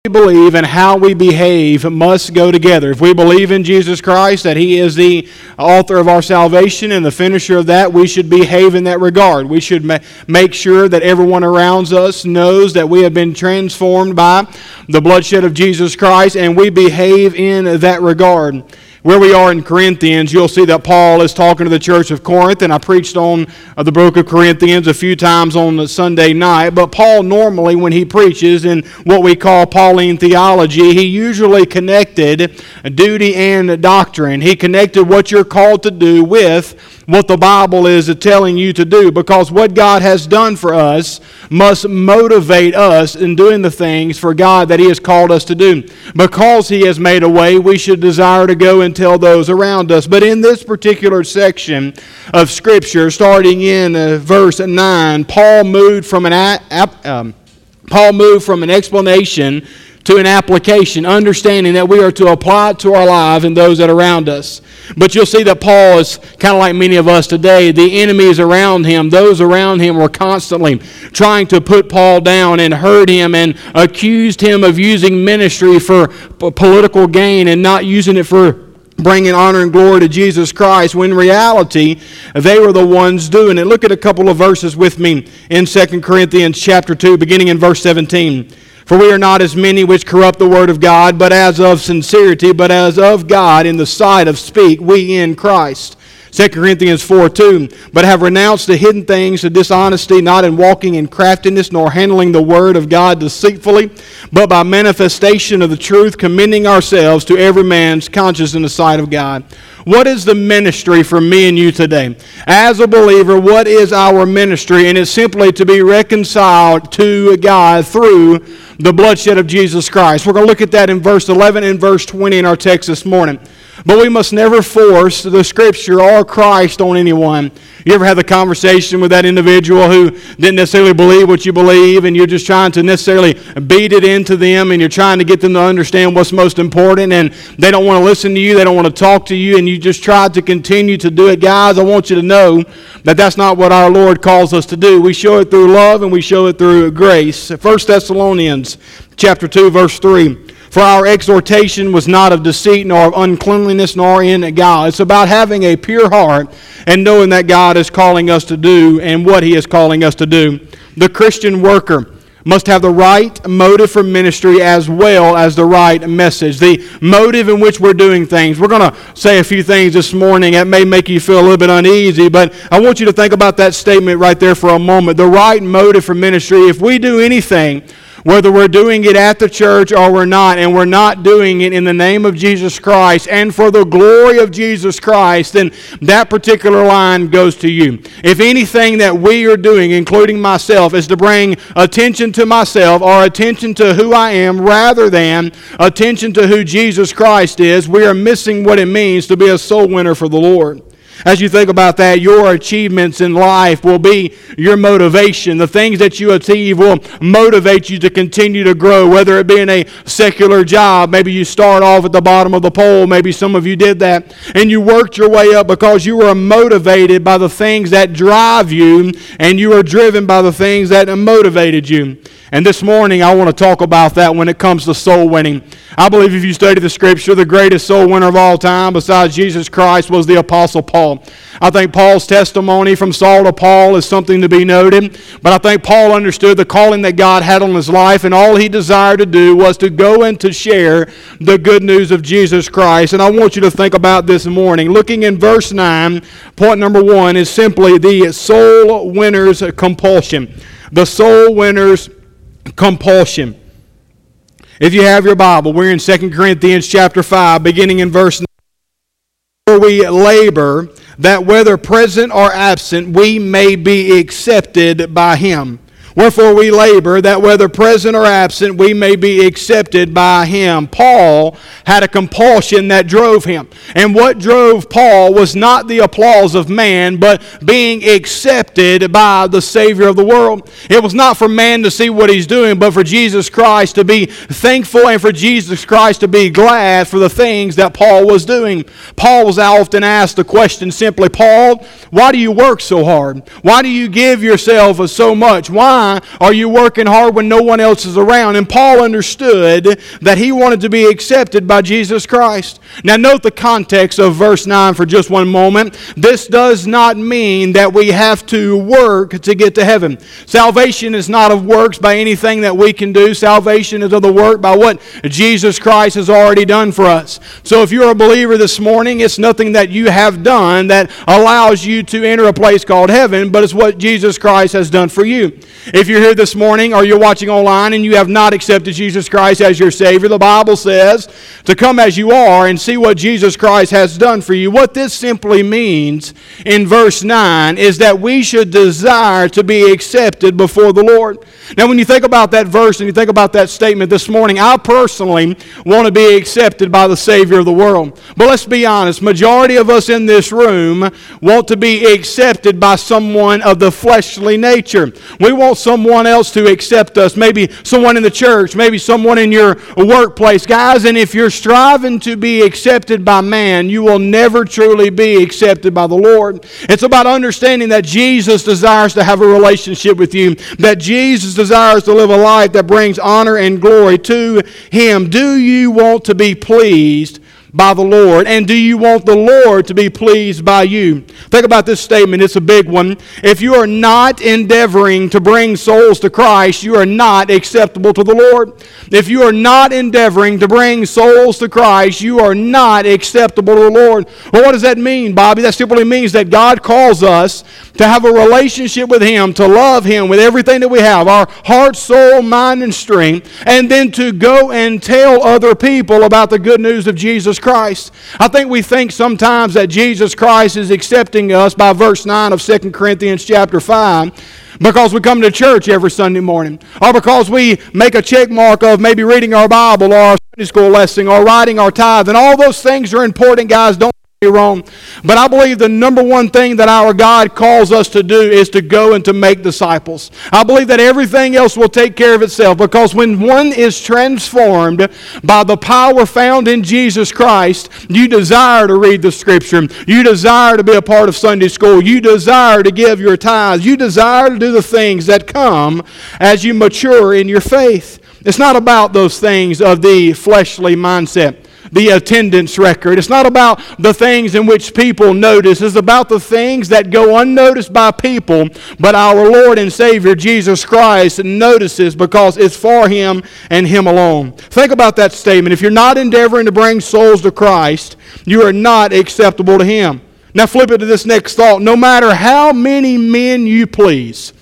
we believe and how we behave must go together. If we believe in Jesus Christ, that He is the author of our salvation and the finisher of that, we should behave in that regard. We should make sure that everyone around us knows that we have been transformed by the bloodshed of Jesus Christ, and we behave in that regard. Where we are in Corinthians, you'll see that Paul is talking to the church of Corinth, and I preached on the book of Corinthians a few times on the Sunday night. But Paul normally, when he preaches in what we call Pauline theology, he usually connected duty and doctrine. He connected what you're called to do with what the Bible is telling you to do, because what God has done for us must motivate us in doing the things for God that He has called us to do. Because He has made a way, we should desire to go and tell those around us. But in this particular section of Scripture, starting in verse 9, Paul moved from an explanation to an application, understanding that we are to apply it to our lives and those that are around us. But you'll see that Paul is kind of like many of us today. The enemies around him, those around him, were constantly trying to put Paul down and hurt him and accused him of using ministry for political gain and not using it for bringing honor and glory to Jesus Christ, when in reality, they were the ones doing it. Look at a couple of verses with me in 2 Corinthians chapter 2, beginning in verse 17. For we are not as many which corrupt the word of God, but as of sincerity, but as of God in the sight of speak, we in Christ. 2 Corinthians 4:2, but have renounced the hidden things, the dishonesty, not in walking in craftiness, nor handling the word of God deceitfully, but by manifestation of the truth, commending ourselves to every man's conscience in the sight of God. What is the ministry for me and you today? As a believer, what is our ministry? And it's simply to be reconciled to God through the bloodshed of Jesus Christ. We're going to look at that in verse 11 and verse 20 in our text this morning. But we must never force the Scripture or Christ on anyone. You ever had the conversation with that individual who didn't necessarily believe what you believe, and you're just trying to necessarily beat it into them, and you're trying to get them to understand what's most important, and they don't want to listen to you, they don't want to talk to you, and you just try to continue to do it? Guys, I want you to know that that's not what our Lord calls us to do. We show it through love, and we show it through grace. 1 Thessalonians chapter 2, verse 3. For our exhortation was not of deceit, nor of uncleanliness, nor in guile. It's about having a pure heart and knowing that God is calling us to do and what He is calling us to do. The Christian worker must have the right motive for ministry as well as the right message. The motive in which we're doing things. We're going to say a few things this morning that may make you feel a little bit uneasy, but I want you to think about that statement right there for a moment. The right motive for ministry. If we do anything, whether we're doing it at the church or we're not, and we're not doing it in the name of Jesus Christ and for the glory of Jesus Christ, then that particular line goes to you. If anything that we are doing, including myself, is to bring attention to myself or attention to who I am rather than attention to who Jesus Christ is, we are missing what it means to be a soul winner for the Lord. As you think about that, your achievements in life will be your motivation. The things that you achieve will motivate you to continue to grow, whether it be in a secular job. Maybe you start off at the bottom of the pole. Maybe some of you did that. And you worked your way up because you were motivated by the things that drive you, and you are driven by the things that motivated you. And this morning, I want to talk about that when it comes to soul winning. I believe if you study the Scripture, the greatest soul winner of all time, besides Jesus Christ, was the Apostle Paul. I think Paul's testimony from Saul to Paul is something to be noted. But I think Paul understood the calling that God had on his life, and all he desired to do was to go and to share the good news of Jesus Christ. And I want you to think about this morning. Looking in verse 9, point number 1 is simply the soul winner's compulsion. The soul winner's compulsion. If you have your Bible, we're in 2 Corinthians chapter 5, beginning in verse 9. For we labor that whether present or absent, we may be accepted by Him. Wherefore we labor that whether present or absent, we may be accepted by Him. Paul had a compulsion that drove him. And what drove Paul was not the applause of man, but being accepted by the Savior of the world. It was not for man to see what he's doing, but for Jesus Christ to be thankful and for Jesus Christ to be glad for the things that Paul was doing. Paul was often asked the question simply, Paul, why do you work so hard? Why do you give yourself so much? Why why are you working hard when no one else is around? And Paul understood that he wanted to be accepted by Jesus Christ. Now note the context of verse 9 for just one moment. This does not mean that we have to work to get to heaven. Salvation is not of works by anything that we can do. Salvation is of the work by what Jesus Christ has already done for us. So if you're a believer this morning, it's nothing that you have done that allows you to enter a place called heaven, but it's what Jesus Christ has done for you. If you're here this morning or you're watching online and you have not accepted Jesus Christ as your Savior, the Bible says to come as you are and see what Jesus Christ has done for you. What this simply means in verse 9 is that we should desire to be accepted before the Lord. Now when you think about that verse and you think about that statement this morning, I personally want to be accepted by the Savior of the world. But let's be honest, majority of us in this room want to be accepted by someone of the fleshly nature. We want someone else to accept us, maybe someone in the church, maybe someone in your workplace. Guys, and if you're striving to be accepted by man, you will never truly be accepted by the Lord. It's about understanding that Jesus desires to have a relationship with you, that Jesus desires to live a life that brings honor and glory to Him. Do you want to be pleased by the Lord? And do you want the Lord to be pleased by you? Think about this statement. It's a big one. If you are not endeavoring to bring souls to Christ, you are not acceptable to the Lord. If you are not endeavoring to bring souls to Christ, you are not acceptable to the Lord. Well, what does that mean, Bobby? That simply means that God calls us to have a relationship with Him, to love Him with everything that we have, our heart, soul, mind, and strength, and then to go and tell other people about the good news of Jesus Christ. I think we think sometimes that Jesus Christ is accepting us by verse 9 of 2 Corinthians chapter 5 because we come to church every Sunday morning, or because we make a check mark of maybe reading our Bible or our Sunday school lesson or writing our tithe. And all those things are important, guys. Don't get me wrong. But I believe the number one thing that our God calls us to do is to go and to make disciples. I believe that everything else will take care of itself, because when one is transformed by the power found in Jesus Christ, you desire to read the Scripture. You desire to be a part of Sunday school. You desire to give your tithes. You desire to do the things that come as you mature in your faith. It's not about those things of the fleshly mindset, the attendance record. It's not about the things in which people notice. It's about the things that go unnoticed by people, but our Lord and Savior Jesus Christ notices, because it's for Him and Him alone. Think about that statement. If you're not endeavoring to bring souls to Christ, you are not acceptable to Him. Now flip it to this next thought. No matter how many men you please,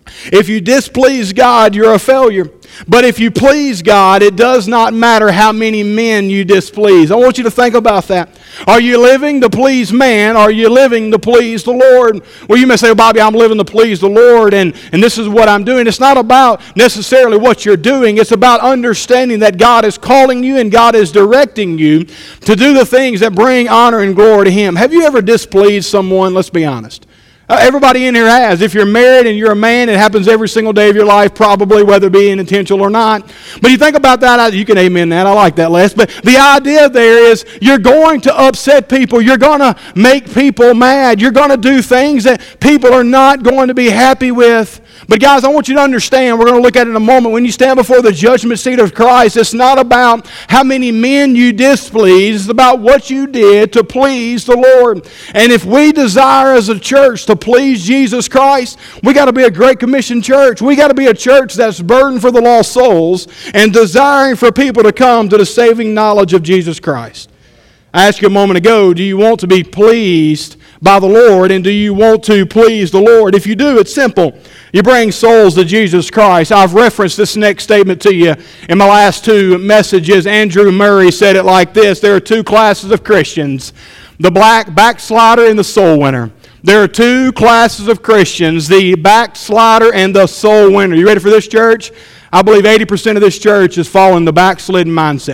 if you displease God, you're a failure. But if you please God, it does not matter how many men you displease. I want you to think about that. Are you living to please man? Or are you living to please the Lord? Well, you may say, well, Bobby, I'm living to please the Lord, and this is what I'm doing. It's not about necessarily what you're doing. It's about understanding that God is calling you and God is directing you to do the things that bring honor and glory to Him. Have you ever displeased someone? Let's be honest. Everybody in here has. If you're married and you're a man, it happens every single day of your life, probably, whether it be intentional or not. But you think about that, you can amen that. I like that, Les. But the idea there is you're going to upset people. You're going to make people mad. You're going to do things that people are not going to be happy with. But guys, I want you to understand, we're going to look at it in a moment, when you stand before the judgment seat of Christ, it's not about how many men you displeased. It's about what you did to please the Lord. And if we desire as a church to please Jesus Christ, we got to be a Great Commission church. We got to be a church that's burdened for the lost souls and desiring for people to come to the saving knowledge of Jesus Christ. I asked you a moment ago, do you want to be pleased by the Lord, and do you want to please the Lord? If you do, it's simple. You bring souls to Jesus Christ. I've referenced this next statement to you in my last two messages. Andrew Murray said it like this: there are two classes of Christians, the backslider and the soul winner. There are two classes of Christians, the backslider and the soul winner. You ready for this, church? I believe 80% of this church is following the backslidden mindset.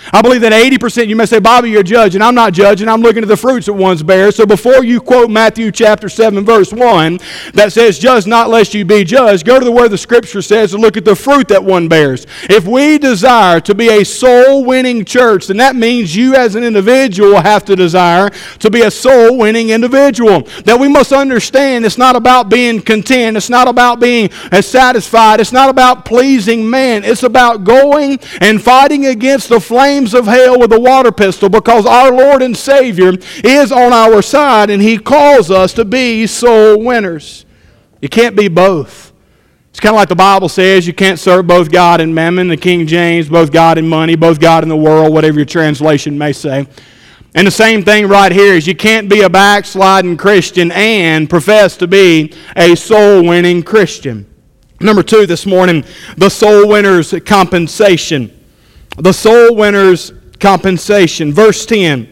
I believe that 80%, you may say, Bobby, you're judging. I'm not judging. I'm looking at the fruits that one's bear. So before you quote Matthew chapter 7, verse 1, that says, judge not lest you be judged, go to where the Scripture says to look at the fruit that one bears. If we desire to be a soul-winning church, then that means you as an individual have to desire to be a soul-winning individual. That we must understand it's not about being content. It's not about being satisfied. It's not about pleasing man. It's about going and fighting against the flames of hell with a water pistol, because our Lord and Savior is on our side and He calls us to be soul winners. You can't be both. It's kind of like the Bible says, you can't serve both God and mammon, the King James, both God and money, both God and the world, whatever your translation may say. And the same thing right here is you can't be a backsliding Christian and profess to be a soul-winning Christian. Number 2 this morning, the soul winner's compensation. The soul winner's compensation. Verse 10.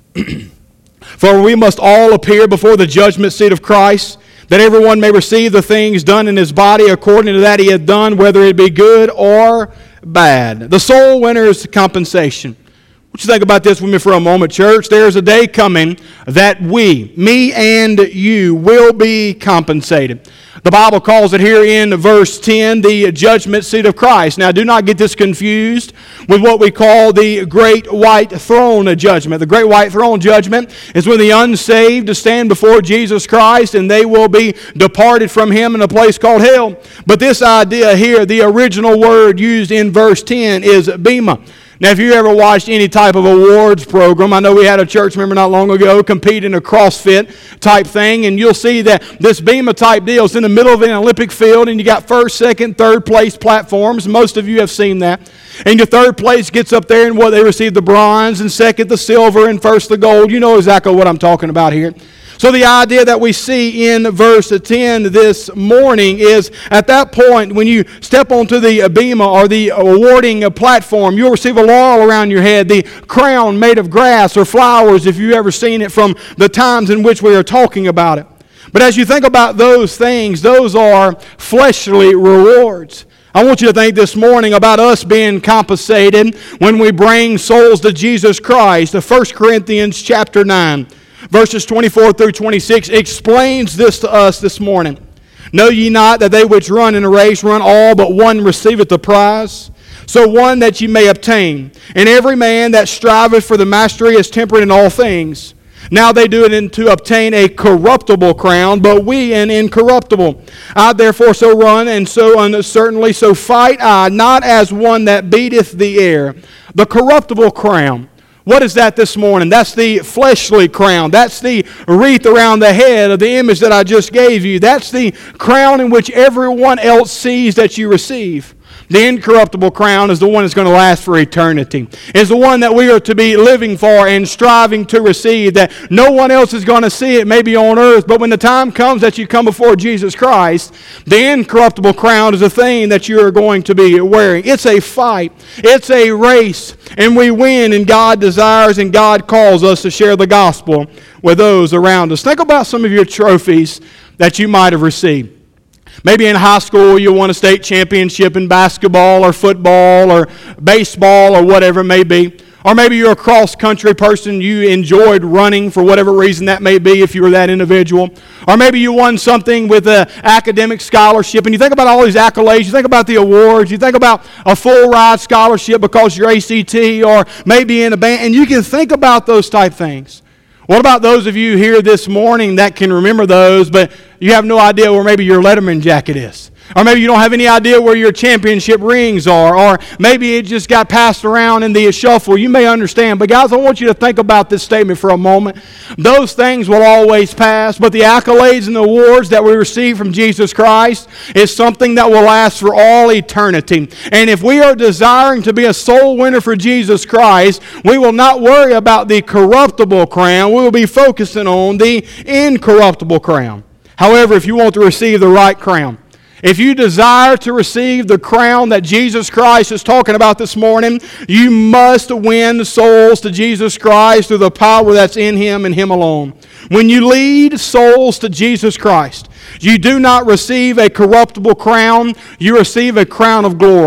For we must all appear before the judgment seat of Christ, that everyone may receive the things done in his body according to that he hath done, whether it be good or bad. The soul winner's compensation. What you think about this with me for a moment, church? There's a day coming that we, me and you, will be compensated. The Bible calls it here in verse 10, the judgment seat of Christ. Now, do not get this confused with what we call the great white throne judgment. The great white throne judgment is when the unsaved stand before Jesus Christ and they will be departed from Him in a place called hell. But this idea here, the original word used in verse 10 is bema. Now, if you ever watched any type of awards program, I know we had a church member not long ago compete in a CrossFit type thing, and you'll see that this bema type deal is in the middle of an Olympic field, and you got first, second, third place platforms. Most of you have seen that. And your third place gets up there, and what they receive the bronze, and second the silver, and first the gold. You know exactly what I'm talking about here. So the idea that we see in verse 10 this morning is at that point when you step onto the bema or the awarding platform, you'll receive a laurel around your head, the crown made of grass or flowers if you've ever seen it from the times in which we are talking about it. But as you think about those things, those are fleshly rewards. I want you to think this morning about us being compensated when we bring souls to Jesus Christ. 1 Corinthians chapter 9. Verses 24 through 26 explains this to us this morning. Know ye not that they which run in a race run all, but one receiveth the prize? So one that ye may obtain. And every man that striveth for the mastery is temperate in all things. Now they do it to obtain a corruptible crown, but we an incorruptible. I therefore so run, and so uncertainly so fight I, not as one that beateth the air. The corruptible crown. What is that this morning? That's the fleshly crown. That's the wreath around the head of the image that I just gave you. That's the crown in which everyone else sees that you receive. The incorruptible crown is the one that's going to last for eternity. It's the one that we are to be living for and striving to receive, that no one else is going to see it maybe on earth, but when the time comes that you come before Jesus Christ, the incorruptible crown is the thing that you are going to be wearing. It's a fight. It's a race, and we win, and God desires and God calls us to share the gospel with those around us. Think about some of your trophies that you might have received. Maybe in high school you won a state championship in basketball or football or baseball or whatever it may be. Or maybe you're a cross-country person. You enjoyed running for whatever reason that may be if you were that individual. Or maybe you won something with an academic scholarship. And you think about all these accolades. You think about the awards. You think about a full-ride scholarship because you're ACT or maybe in a band. And you can think about those type things. What about those of you here this morning that can remember those, but you have no idea where maybe your Letterman jacket is? Or maybe you don't have any idea where your championship rings are. Or maybe it just got passed around in the shuffle. You may understand. But guys, I want you to think about this statement for a moment. Those things will always pass. But the accolades and the awards that we receive from Jesus Christ is something that will last for all eternity. And if we are desiring to be a soul winner for Jesus Christ, we will not worry about the corruptible crown. We will be focusing on the incorruptible crown. However, if you want to receive the right crown, if you desire to receive the crown that Jesus Christ is talking about this morning, you must win souls to Jesus Christ through the power that's in Him and Him alone. When you lead souls to Jesus Christ, you do not receive a corruptible crown, you receive a crown of glory.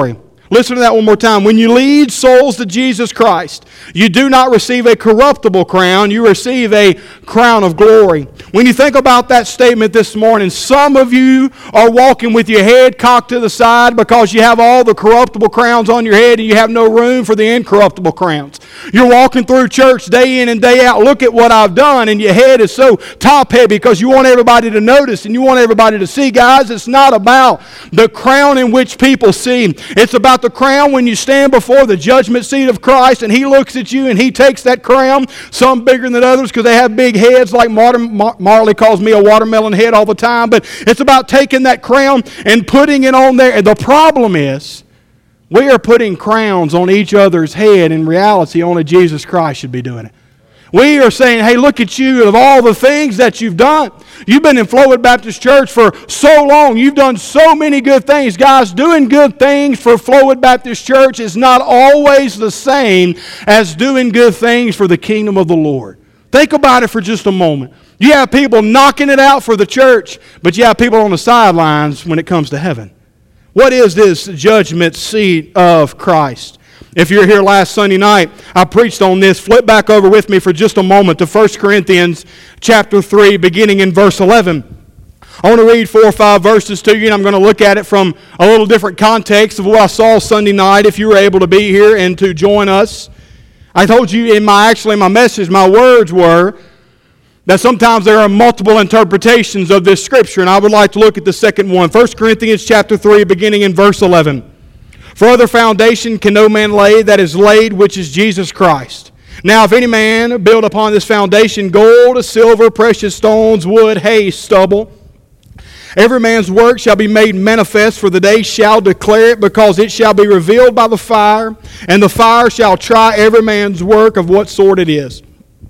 Listen to that one more time. When you lead souls to Jesus Christ, you do not receive a corruptible crown, you receive a crown of glory. When you think about that statement this morning, some of you are walking with your head cocked to the side because you have all the corruptible crowns on your head and you have no room for the incorruptible crowns. You're walking through church day in and day out, look at what I've done, and your head is so top heavy because you want everybody to notice and you want everybody to see. Guys, it's not about the crown in which people see. It's about the crown when you stand before the judgment seat of Christ and He looks at you and He takes that crown, some bigger than others because they have big heads, like Marley calls me a watermelon head all the time, but it's about taking that crown and putting it on there. And the problem is, we are putting crowns on each other's head. In reality, only Jesus Christ should be doing it. We are saying, hey, look at you, of all the things that you've done. You've been in Flowood Baptist Church for so long. You've done so many good things. Guys, doing good things for Flowood Baptist Church is not always the same as doing good things for the kingdom of the Lord. Think about it for just a moment. You have people knocking it out for the church, but you have people on the sidelines when it comes to heaven. What is this judgment seat of Christ? If you're here last Sunday night, I preached on this. Flip back over with me for just a moment to 1 Corinthians chapter 3, beginning in verse 11. I want to read 4 or 5 verses to you, and I'm going to look at it from a little different context of what I saw Sunday night, if you were able to be here and to join us. I told you in my message, my words were that sometimes there are multiple interpretations of this scripture, and I would like to look at the second one. 1 Corinthians chapter 3, beginning in verse 11. For other foundation can no man lay that is laid, which is Jesus Christ. Now if any man build upon this foundation gold, silver, precious stones, wood, hay, stubble, every man's work shall be made manifest, for the day shall declare it, because it shall be revealed by the fire, and the fire shall try every man's work of what sort it is.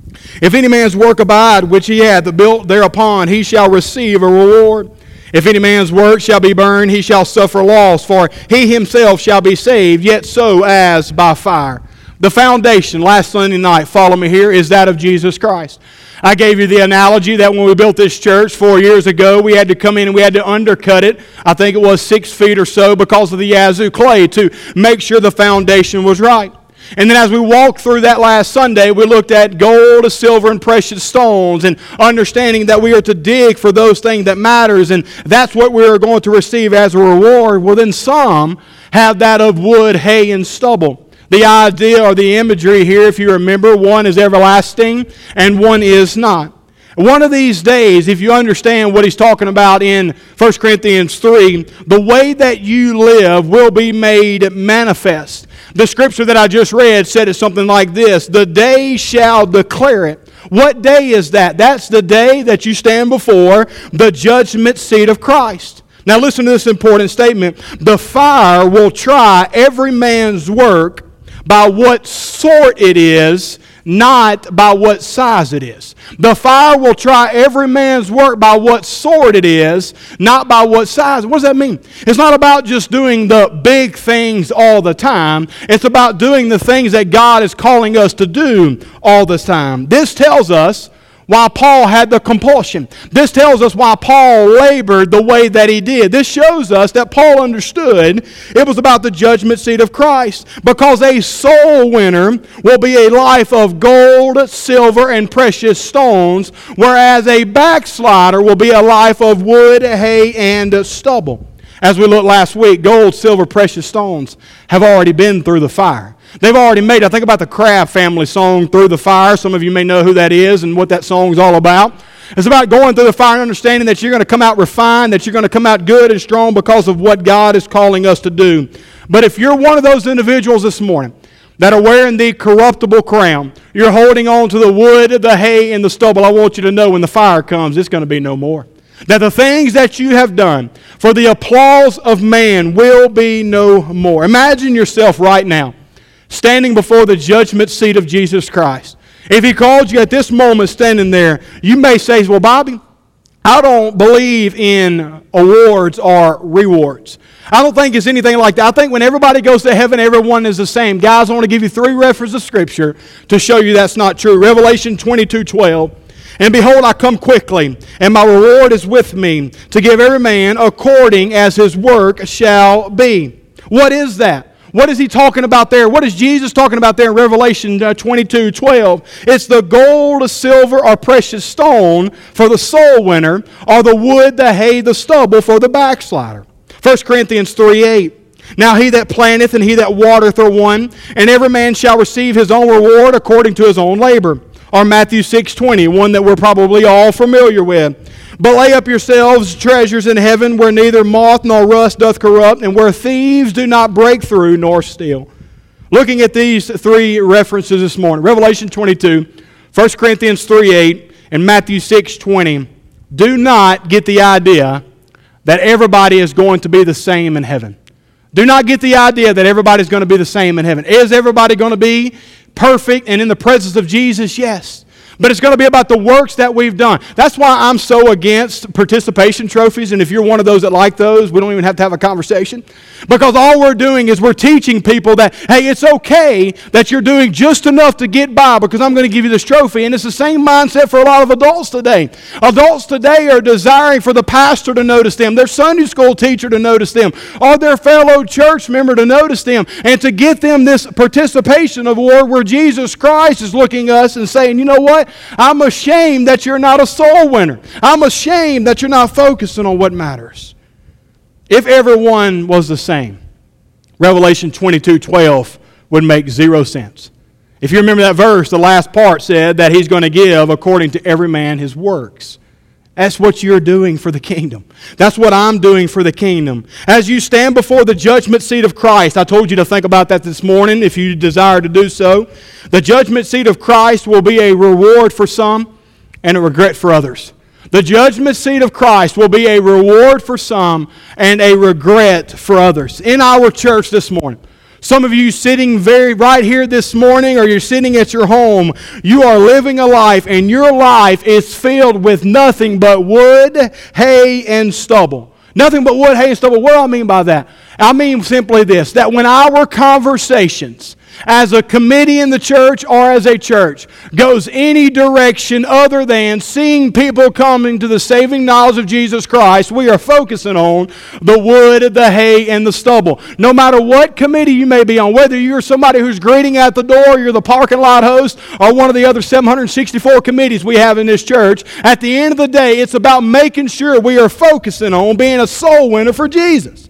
If any man's work abide, which he hath built thereupon, he shall receive a reward. If any man's work shall be burned, he shall suffer loss, for he himself shall be saved, yet so as by fire. The foundation, last Sunday night, follow me here, is that of Jesus Christ. I gave you the analogy that when we built this church 4 years ago, we had to come in and we had to undercut it. I think it was 6 feet or so because of the Yazoo clay to make sure the foundation was right. And then as we walked through that last Sunday, we looked at gold, silver, and precious stones, and understanding that we are to dig for those things that matters, and that's what we are going to receive as a reward. Well, then some have that of wood, hay, and stubble. The idea or the imagery here, if you remember, one is everlasting and one is not. One of these days, if you understand what he's talking about in 1 Corinthians 3, the way that you live will be made manifest. The scripture that I just read said it something like this: the day shall declare it. What day is that? That's the day that you stand before the judgment seat of Christ. Now listen to this important statement. The fire will try every man's work by what sort it is, not by what size it is. The fire will try every man's work by what sort it is, not by what size. What does that mean? It's not about just doing the big things all the time. It's about doing the things that God is calling us to do all the time. This tells us why Paul had the compulsion. This tells us why Paul labored the way that he did. This shows us that Paul understood it was about the judgment seat of Christ, because a soul winner will be a life of gold, silver, and precious stones, whereas a backslider will be a life of wood, hay, and stubble. As we looked last week, gold, silver, precious stones have already been through the fire. They've already made, I think about the Craft family song, Through the Fire. Some of you may know who that is and what that song is all about. It's about going through the fire and understanding that you're going to come out refined, that you're going to come out good and strong because of what God is calling us to do. But if you're one of those individuals this morning that are wearing the corruptible crown, you're holding on to the wood, the hay, and the stubble, I want you to know when the fire comes, it's going to be no more. That the things that you have done for the applause of man will be no more. Imagine yourself right now standing before the judgment seat of Jesus Christ. If He called you at this moment standing there, you may say, well, Bobby, I don't believe in awards or rewards. I don't think it's anything like that. I think when everybody goes to heaven, everyone is the same. Guys, I want to give you 3 references of Scripture to show you that's not true. Revelation 22:12. And behold, I come quickly, and my reward is with me, to give every man according as his work shall be. What is that? What is he talking about there? What is Jesus talking about there in Revelation 22:12? It's the gold, the silver, or precious stone for the soul winner, or the wood, the hay, the stubble for the backslider. 1 Corinthians 3:8. Now he that planteth and he that watereth are one, and every man shall receive his own reward according to his own labor. Or Matthew 6:20, one that we're probably all familiar with. But lay up yourselves treasures in heaven, where neither moth nor rust doth corrupt, and where thieves do not break through nor steal. Looking at these three references this morning, Revelation 22, 1 Corinthians 3:8, and Matthew 6:20, do not get the idea that everybody is going to be the same in heaven. Do not get the idea that everybody's going to be the same in heaven. Is everybody going to be perfect and in the presence of Jesus? Yes. But it's going to be about the works that we've done. That's why I'm so against participation trophies. And if you're one of those that like those, we don't even have to have a conversation. Because all we're doing is we're teaching people that, hey, it's okay that you're doing just enough to get by because I'm going to give you this trophy. And it's the same mindset for a lot of adults today. Adults today are desiring for the pastor to notice them, their Sunday school teacher to notice them, or their fellow church member to notice them, and to get them this participation award where Jesus Christ is looking at us and saying, you know what? I'm ashamed that you're not a soul winner. I'm ashamed that you're not focusing on what matters. If everyone was the same, Revelation 22:12 would make 0 sense. If you remember that verse, the last part said that he's going to give according to every man his works. That's what you're doing for the kingdom. That's what I'm doing for the kingdom. As you stand before the judgment seat of Christ, I told you to think about that this morning if you desire to do so. The judgment seat of Christ will be a reward for some and a regret for others. The judgment seat of Christ will be a reward for some and a regret for others. In our church this morning, some of you sitting right here this morning, or you're sitting at your home, you are living a life, and your life is filled with nothing but wood, hay, and stubble. Nothing but wood, hay, and stubble. What do I mean by that? I mean simply this, that when our conversations as a committee in the church or as a church goes any direction other than seeing people coming to the saving knowledge of Jesus Christ, we are focusing on the wood, the hay, and the stubble. No matter what committee you may be on, whether you're somebody who's greeting at the door, you're the parking lot host, or one of the other 764 committees we have in this church, at the end of the day, it's about making sure we are focusing on being a soul winner for Jesus.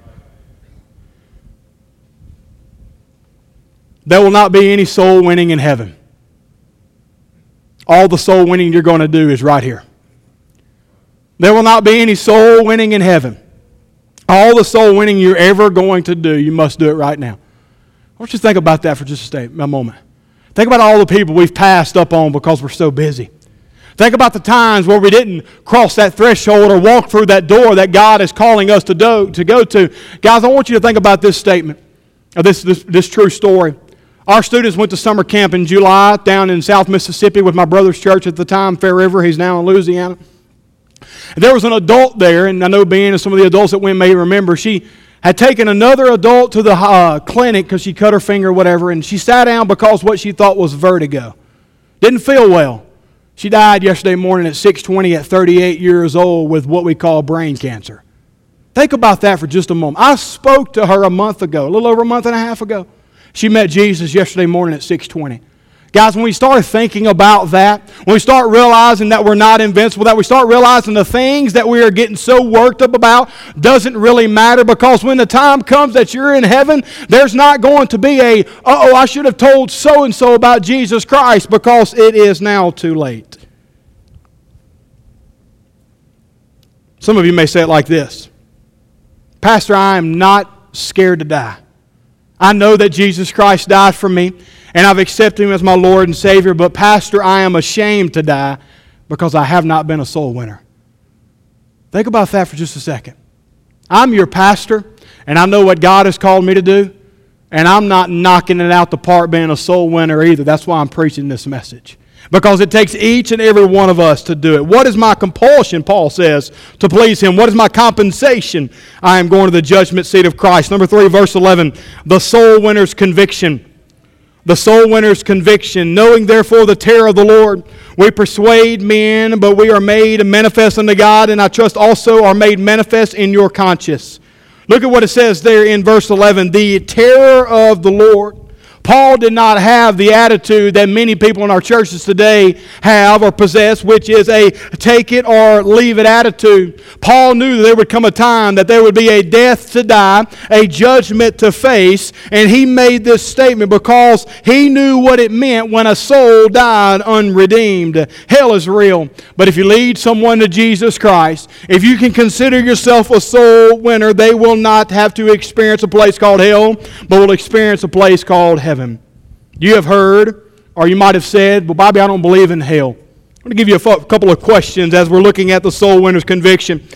There will not be any soul winning in heaven. All the soul winning you're going to do is right here. There will not be any soul winning in heaven. All the soul winning you're ever going to do, you must do it right now. I want you to think about that for just a moment. Think about all the people we've passed up on because we're so busy. Think about the times where we didn't cross that threshold or walk through that door that God is calling us to go to. Guys, I want you to think about this statement, this true story. Our students went to summer camp in July down in South Mississippi with my brother's church at the time, Fair River. He's now in Louisiana. There was an adult there, and I know Ben and some of the adults that went may remember, she had taken another adult to the clinic because she cut her finger or whatever, and she sat down because what she thought was vertigo. Didn't feel well. She died yesterday morning at 6:20 at 38 years old with what we call brain cancer. Think about that for just a moment. I spoke to her a month ago, a little over a month and a half ago. She met Jesus yesterday morning at 6:20. Guys, when we start thinking about that, when we start realizing that we're not invincible, that we start realizing the things that we are getting so worked up about doesn't really matter, because when the time comes that you're in heaven, there's not going to be I should have told so-and-so about Jesus Christ, because it is now too late. Some of you may say it like this: Pastor, I am not scared to die. I know that Jesus Christ died for me, and I've accepted Him as my Lord and Savior, but Pastor, I am ashamed to die because I have not been a soul winner. Think about that for just a second. I'm your pastor, and I know what God has called me to do, and I'm not knocking it out the park being a soul winner either. That's why I'm preaching this message. Because it takes each and every one of us to do it. What is my compulsion, Paul says, to please Him? What is my compensation? I am going to the judgment seat of Christ. Number 3, verse 11, the soul winner's conviction. The soul winner's conviction. Knowing therefore the terror of the Lord, we persuade men, but we are made manifest unto God, and I trust also are made manifest in your conscience. Look at what it says there in verse 11. The terror of the Lord. Paul did not have the attitude that many people in our churches today have or possess, which is a take it or leave it attitude. Paul knew that there would come a time that there would be a death to die, a judgment to face, and he made this statement because he knew what it meant when a soul died unredeemed. Hell is real, but if you lead someone to Jesus Christ, if you can consider yourself a soul winner, they will not have to experience a place called hell, but will experience a place called heaven. You have heard, or you might have said, well, Bobby, I don't believe in hell. I'm going to give you a couple of questions as we're looking at the soul winner's conviction.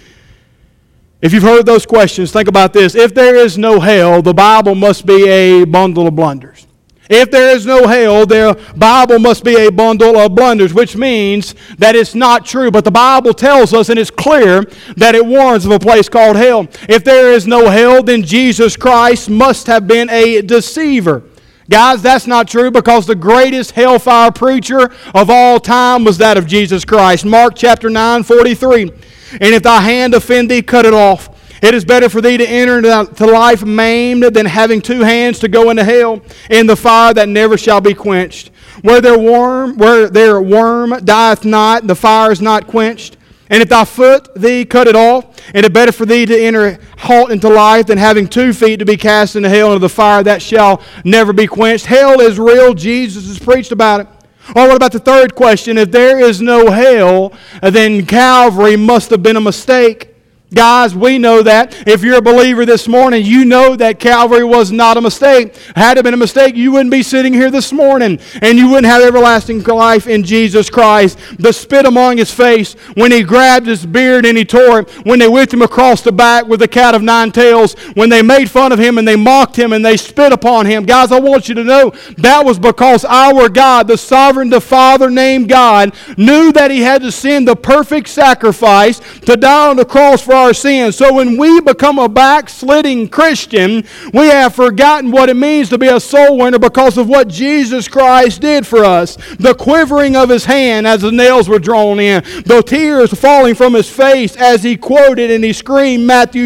If you've heard those questions, think about this. If there is no hell, the Bible must be a bundle of blunders. If there is no hell, the Bible must be a bundle of blunders, which means that it's not true. But the Bible tells us, and it's clear, that it warns of a place called hell. If there is no hell, then Jesus Christ must have been a deceiver. Guys, that's not true because the greatest hellfire preacher of all time was that of Jesus Christ. Mark chapter 9:43. And if thy hand offend thee, cut it off. It is better for thee to enter into life maimed than having two hands to go into hell, in the fire that never shall be quenched. Where their worm dieth not, the fire is not quenched. And if thy foot thee, cut it off. And it is better for thee to enter halt into life than having 2 feet to be cast into hell, into the fire that shall never be quenched. Hell is real. Jesus has preached about it. Or what about the third question? If there is no hell, then Calvary must have been a mistake. Guys, we know that. If you're a believer this morning, you know that Calvary was not a mistake. Had it been a mistake, you wouldn't be sitting here this morning, and you wouldn't have everlasting life in Jesus Christ. The spit among his face, when he grabbed his beard and he tore it, when they whipped him across the back with the cat of 9 tails, when they made fun of him and they mocked him and they spit upon him. Guys, I want you to know that was because our God, the sovereign, the Father named God, knew that he had to send the perfect sacrifice to die on the cross for our sins. So when we become a backsliding Christian, we have forgotten what it means to be a soul winner because of what Jesus Christ did for us. The quivering of his hand as the nails were drawn in, the tears falling from his face as he quoted and he screamed Matthew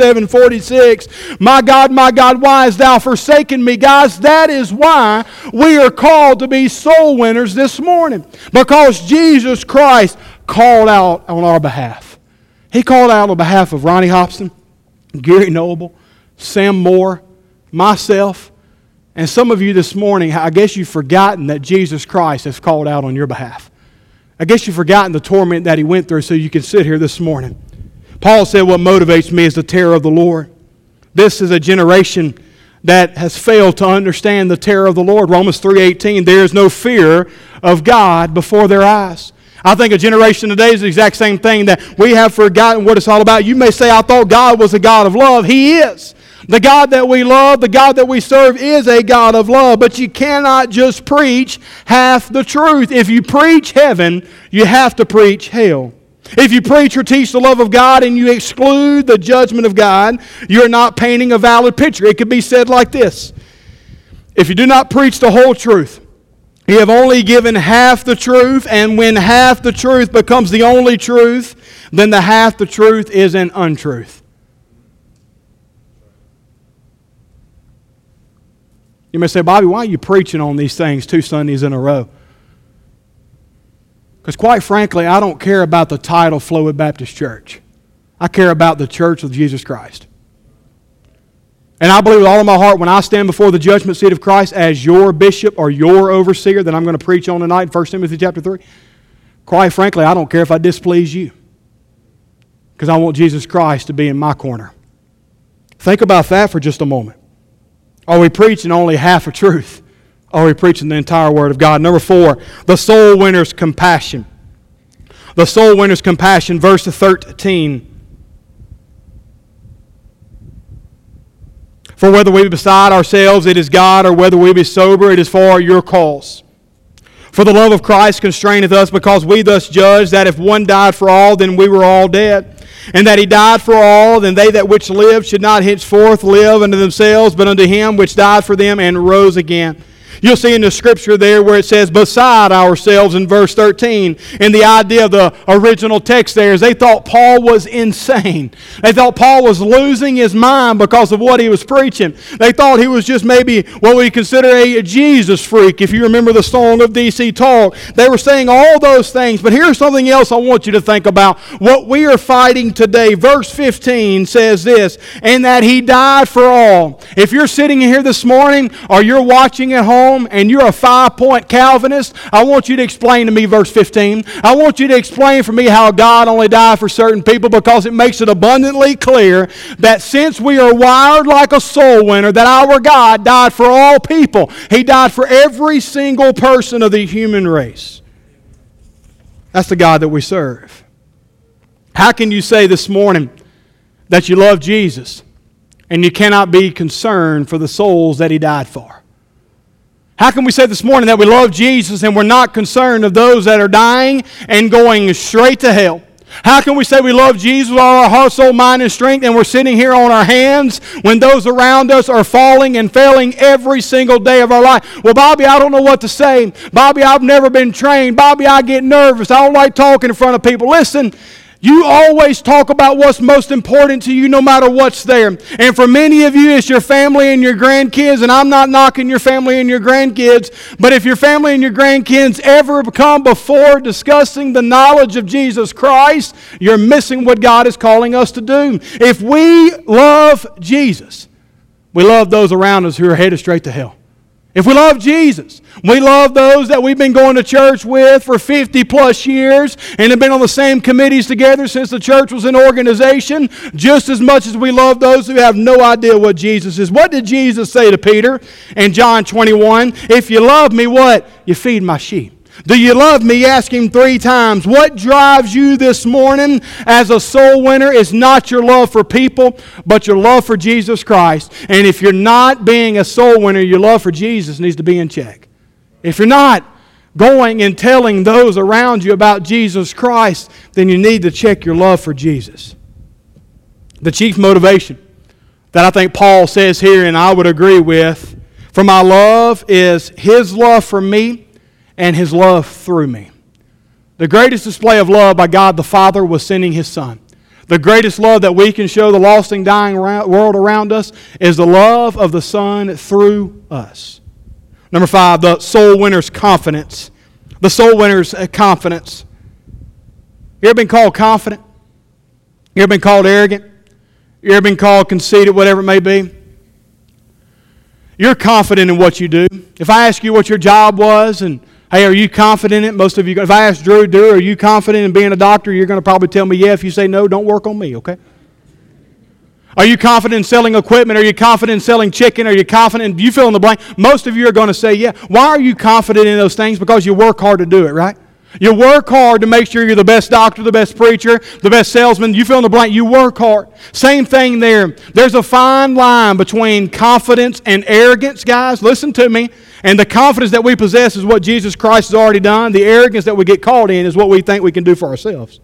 27:46, my God, why hast thou forsaken me? Guys, that is why we are called to be soul winners this morning, because Jesus Christ called out on our behalf. He called out on behalf of Ronnie Hobson, Gary Noble, Sam Moore, myself, and some of you this morning, I guess you've forgotten that Jesus Christ has called out on your behalf. I guess you've forgotten the torment that he went through so you can sit here this morning. Paul said, what motivates me is the terror of the Lord. This is a generation that has failed to understand the terror of the Lord. Romans 3:18, there is no fear of God before their eyes. I think a generation today is the exact same thing, that we have forgotten what it's all about. You may say, I thought God was a God of love. He is. The God that we love, the God that we serve is a God of love. But you cannot just preach half the truth. If you preach heaven, you have to preach hell. If you preach or teach the love of God and you exclude the judgment of God, you're not painting a valid picture. It could be said like this. If you do not preach the whole truth, you have only given half the truth, and when half the truth becomes the only truth, then the half the truth is an untruth. You may say, Bobby, why are you preaching on these things 2 Sundays in a row? Because quite frankly, I don't care about the title Flowood Baptist Church. I care about the church of Jesus Christ. And I believe with all of my heart, when I stand before the judgment seat of Christ as your bishop or your overseer that I'm going to preach on tonight in 1 Timothy chapter 3, quite frankly, I don't care if I displease you, because I want Jesus Christ to be in my corner. Think about that for just a moment. Are we preaching only half a truth? Or are we preaching the entire Word of God? Number 4, the soul winner's compassion. The soul winner's compassion, verse 13. For whether we be beside ourselves, it is God, or whether we be sober, it is for your cause. For the love of Christ constraineth us, because we thus judge that if one died for all, then we were all dead. And that he died for all, then they that which live should not henceforth live unto themselves, but unto him which died for them and rose again. You'll see in the scripture there where it says beside ourselves in verse 13. And the idea of the original text there is they thought Paul was insane. They thought Paul was losing his mind because of what he was preaching. They thought he was just maybe what we consider a Jesus freak, if you remember the song of DC Talk. They were saying all those things. But here's something else I want you to think about. What we are fighting today. Verse 15 says this, and that he died for all. If you're sitting here this morning or you're watching at home, and you're a 5-point Calvinist, I want you to explain to me verse 15. I want you to explain for me how God only died for certain people, because it makes it abundantly clear that since we are wired like a soul winner, that our God died for all people. He died for every single person of the human race. That's the God that we serve. How can you say this morning that you love Jesus and you cannot be concerned for the souls that He died for? How can we say this morning that we love Jesus and we're not concerned of those that are dying and going straight to hell? How can we say we love Jesus with all our heart, soul, mind, and strength, and we're sitting here on our hands when those around us are falling and failing every single day of our life? Well, Bobby, I don't know what to say. Bobby, I've never been trained. Bobby, I get nervous. I don't like talking in front of people. Listen, you always talk about what's most important to you no matter what's there. And for many of you, it's your family and your grandkids. And I'm not knocking your family and your grandkids. But if your family and your grandkids ever come before discussing the knowledge of Jesus Christ, you're missing what God is calling us to do. If we love Jesus, we love those around us who are headed straight to hell. If we love Jesus, we love those that we've been going to church with for 50 plus years and have been on the same committees together since the church was an organization, just as much as we love those who have no idea what Jesus is. What did Jesus say to Peter in John 21? If you love me, what? You feed my sheep. Do you love me? Ask Him 3 times. What drives you this morning as a soul winner is not your love for people, but your love for Jesus Christ. And if you're not being a soul winner, your love for Jesus needs to be in check. If you're not going and telling those around you about Jesus Christ, then you need to check your love for Jesus. The chief motivation that I think Paul says here, and I would agree with, for my love is His love for me and His love through me. The greatest display of love by God the Father was sending His Son. The greatest love that we can show the lost and dying world around us is the love of the Son through us. Number 5, the soul winner's confidence. The soul winner's confidence. You ever been called confident? You ever been called arrogant? You ever been called conceited, whatever it may be? You're confident in what you do. If I ask you what your job was and hey, are you confident in it? Most of you, if I ask Drew, are you confident in being a doctor? You're going to probably tell me, yeah. If you say no, don't work on me, okay? Are you confident in selling equipment? Are you confident in selling chicken? Are you confident? You fill in the blank. Most of you are going to say, yeah. Why are you confident in those things? Because you work hard to do it, right? You work hard to make sure you're the best doctor, the best preacher, the best salesman. You fill in the blank. You work hard. Same thing there. There's a fine line between confidence and arrogance, guys. Listen to me. And the confidence that we possess is what Jesus Christ has already done. The arrogance that we get caught in is what we think we can do for ourselves.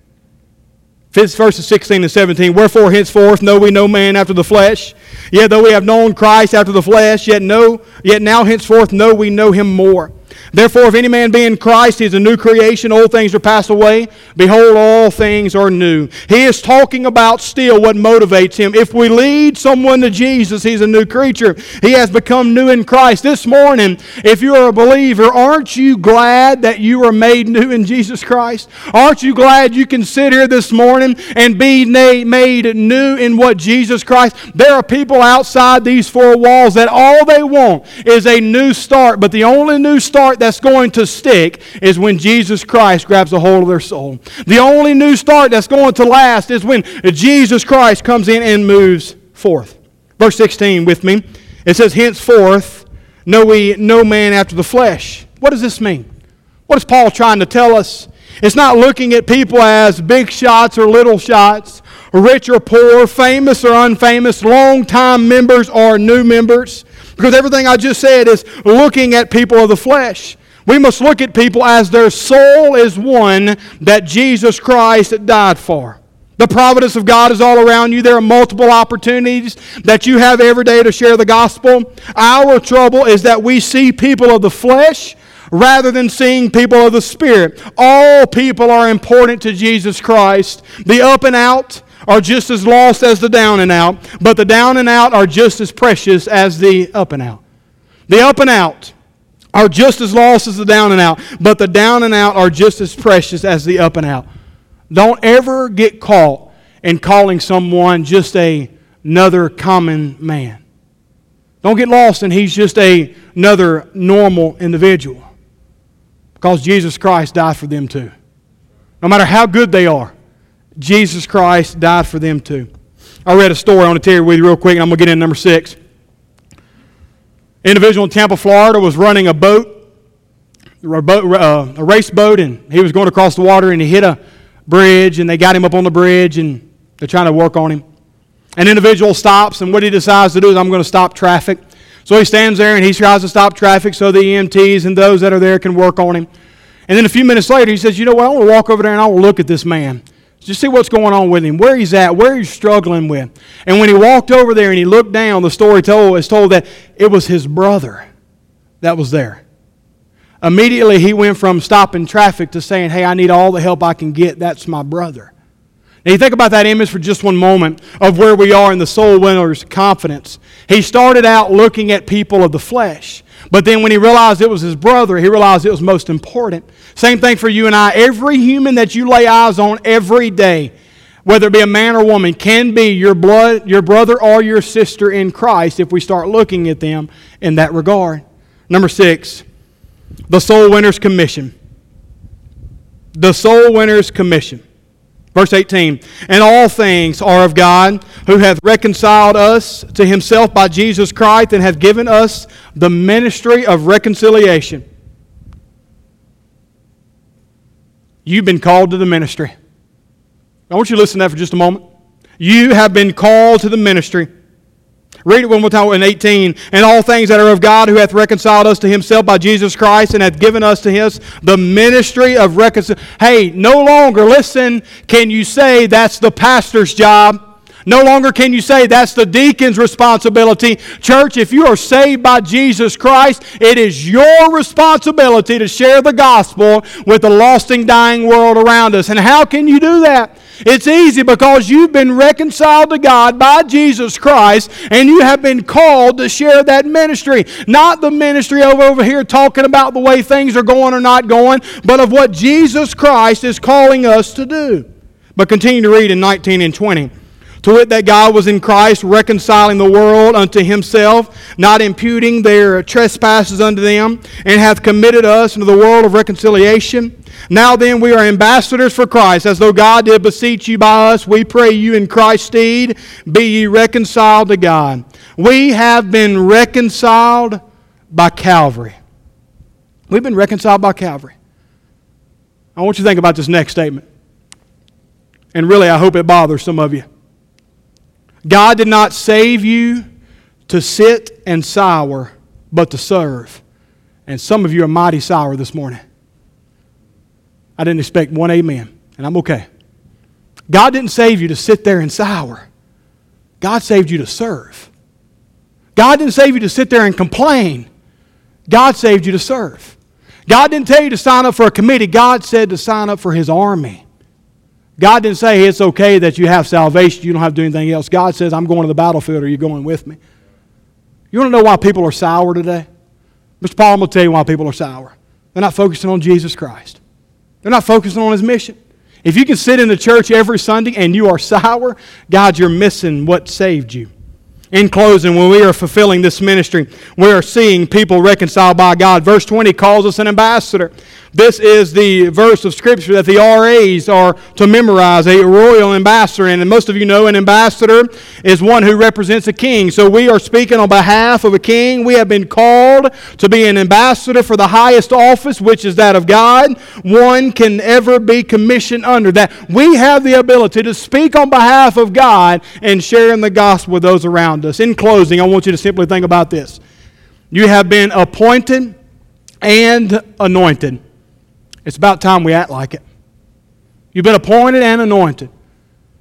Verses 16 and 17. Wherefore henceforth know we no man after the flesh. Yet though we have known Christ after the flesh, yet now henceforth know we know Him more. Therefore, if any man be in Christ, he is a new creation. Old things are passed away. Behold, all things are new. He is talking about still what motivates him. If we lead someone to Jesus, he's a new creature. He has become new in Christ. This morning, if you're a believer, aren't you glad that you are made new in Jesus Christ? Aren't you glad you can sit here this morning and be made new in what Jesus Christ? There are people outside these 4 walls that all they want is a new start, but the only new start that's going to stick is when Jesus Christ grabs a hold of their soul. The only new start that's going to last is when Jesus Christ comes in and moves forth. Verse 16 with me. It says, henceforth know we no man after the flesh. What does this mean? What is Paul trying to tell us? It's not looking at people as big shots or little shots, rich or poor, famous or unfamous, long-time members or new members. Because everything I just said is looking at people of the flesh. We must look at people as their soul is one that Jesus Christ died for. The providence of God is all around you. There are multiple opportunities that you have every day to share the gospel. Our trouble is that we see people of the flesh rather than seeing people of the Spirit. All people are important to Jesus Christ. The up and out are just as lost as the down and out, but the down and out are just as precious as the up and out. The up and out are just as lost as the down and out, but the down and out are just as precious as the up and out. Don't ever get caught in calling someone just another common man. Don't get lost in he's just another normal individual. Because Jesus Christ died for them too. No matter how good they are, Jesus Christ died for them too. I read a story, I want to tell you with you real quick, and I'm going to get in number 6. An individual in Tampa, Florida was running a race boat, and he was going across the water, and he hit a bridge, and they got him up on the bridge, and they're trying to work on him. An individual stops, and what he decides to do is, I'm going to stop traffic. So he stands there, and he tries to stop traffic so the EMTs and those that are there can work on him. And then a few minutes later, he says, you know what, I want to walk over there and I want to look at this man. Just see what's going on with him, where he's at, where he's struggling with. And when he walked over there and he looked down, the story is told that it was his brother that was there. Immediately, he went from stopping traffic to saying, hey, I need all the help I can get. That's my brother. Now, you think about that image for just one moment of where we are in the soul winner's confidence. He started out looking at people of the flesh. But then when he realized it was his brother, he realized it was most important. Same thing for you and I. Every human that you lay eyes on every day, whether it be a man or woman, can be your brother or your sister in Christ if we start looking at them in that regard. Number 6, the soul winner's commission. The soul winner's commission. Verse 18, and all things are of God, who hath reconciled us to himself by Jesus Christ, and hath given us the ministry of reconciliation. You've been called to the ministry. I want you to listen to that for just a moment. You have been called to the ministry. Read it one more time in 18. And all things that are of God, who hath reconciled us to himself by Jesus Christ, and hath given us to his the ministry of reconciliation. Hey, no longer, listen, can you say that's the pastor's job. No longer can you say that's the deacon's responsibility. Church, if you are saved by Jesus Christ, it is your responsibility to share the gospel with the lost and dying world around us. And how can you do that? It's easy, because you've been reconciled to God by Jesus Christ, and you have been called to share that ministry. Not the ministry over here talking about the way things are going or not going, but of what Jesus Christ is calling us to do. But continue to read in 19 and 20. To wit, that God was in Christ, reconciling the world unto himself, not imputing their trespasses unto them, and hath committed us into the world of reconciliation. Now then, we are ambassadors for Christ, as though God did beseech you by us. We pray you in Christ's stead, be ye reconciled to God. We have been reconciled by Calvary. We've been reconciled by Calvary. I want you to think about this next statement. And really, I hope it bothers some of you. God did not save you to sit and sour, but to serve. And some of you are mighty sour this morning. I didn't expect one amen, and I'm okay. God didn't save you to sit there and sour. God saved you to serve. God didn't save you to sit there and complain. God saved you to serve. God didn't tell you to sign up for a committee. God said to sign up for his army. God didn't say it's okay that you have salvation, you don't have to do anything else. God says, I'm going to the battlefield, are you going with me? You want to know why people are sour today? Mr. Paul, I'm going to tell you why people are sour. They're not focusing on Jesus Christ. They're not focusing on his mission. If you can sit in the church every Sunday and you are sour, God, you're missing what saved you. In closing, when we are fulfilling this ministry, we are seeing people reconciled by God. Verse 20 calls us an ambassador. This is the verse of Scripture that the RAs are to memorize, a royal ambassador. And most of you know an ambassador is one who represents a king. So we are speaking on behalf of a king. We have been called to be an ambassador for the highest office, which is that of God. One can ever be commissioned under that. We have the ability to speak on behalf of God and sharing the gospel with those around us. In closing, I want you to simply think about this. You have been appointed and anointed. It's about time we act like it. You've been appointed and anointed.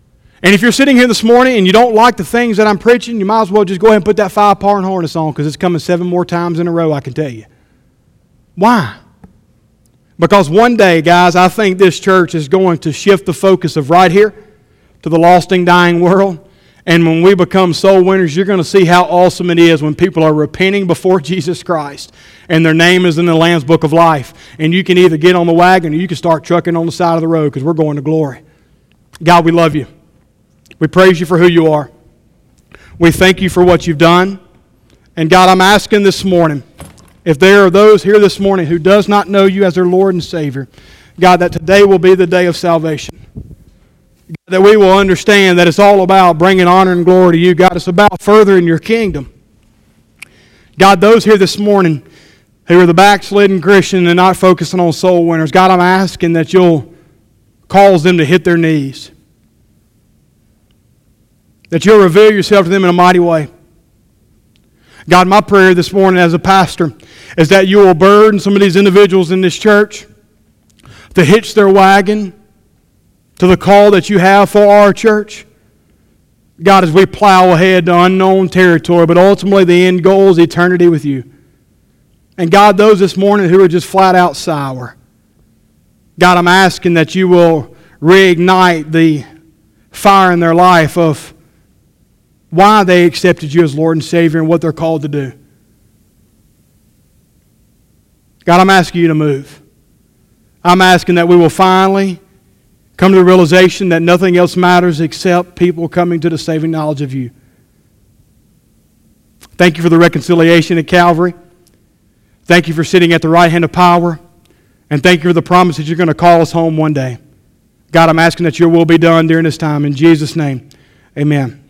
And if you're sitting here this morning and you don't like the things that I'm preaching, you might as well just go ahead and put that 5-part harness on, because it's coming 7 more times in a row, I can tell you. Why? Because one day, guys, I think this church is going to shift the focus of right here to the lost and dying world. And when we become soul winners, you're going to see how awesome it is when people are repenting before Jesus Christ and their name is in the Lamb's Book of Life. And you can either get on the wagon or you can start trucking on the side of the road, because we're going to glory. God, we love you. We praise you for who you are. We thank you for what you've done. And God, I'm asking this morning, if there are those here this morning who does not know you as their Lord and Savior, God, that today will be the day of salvation. That we will understand that it's all about bringing honor and glory to you. God, it's about furthering your kingdom. God, those here this morning who are the backslidden Christian and not focusing on soul winners, God, I'm asking that you'll cause them to hit their knees. That you'll reveal yourself to them in a mighty way. God, my prayer this morning as a pastor is that you will burden some of these individuals in this church to hitch their wagon to the call that you have for our church. God, as we plow ahead to unknown territory, but ultimately the end goal is eternity with you. And God, those this morning who are just flat out sour, God, I'm asking that you will reignite the fire in their life of why they accepted you as Lord and Savior and what they're called to do. God, I'm asking you to move. I'm asking that we will finally come to the realization that nothing else matters except people coming to the saving knowledge of you. Thank you for the reconciliation at Calvary. Thank you for sitting at the right hand of power. And thank you for the promise that you're going to call us home one day. God, I'm asking that your will be done during this time. In Jesus' name, amen.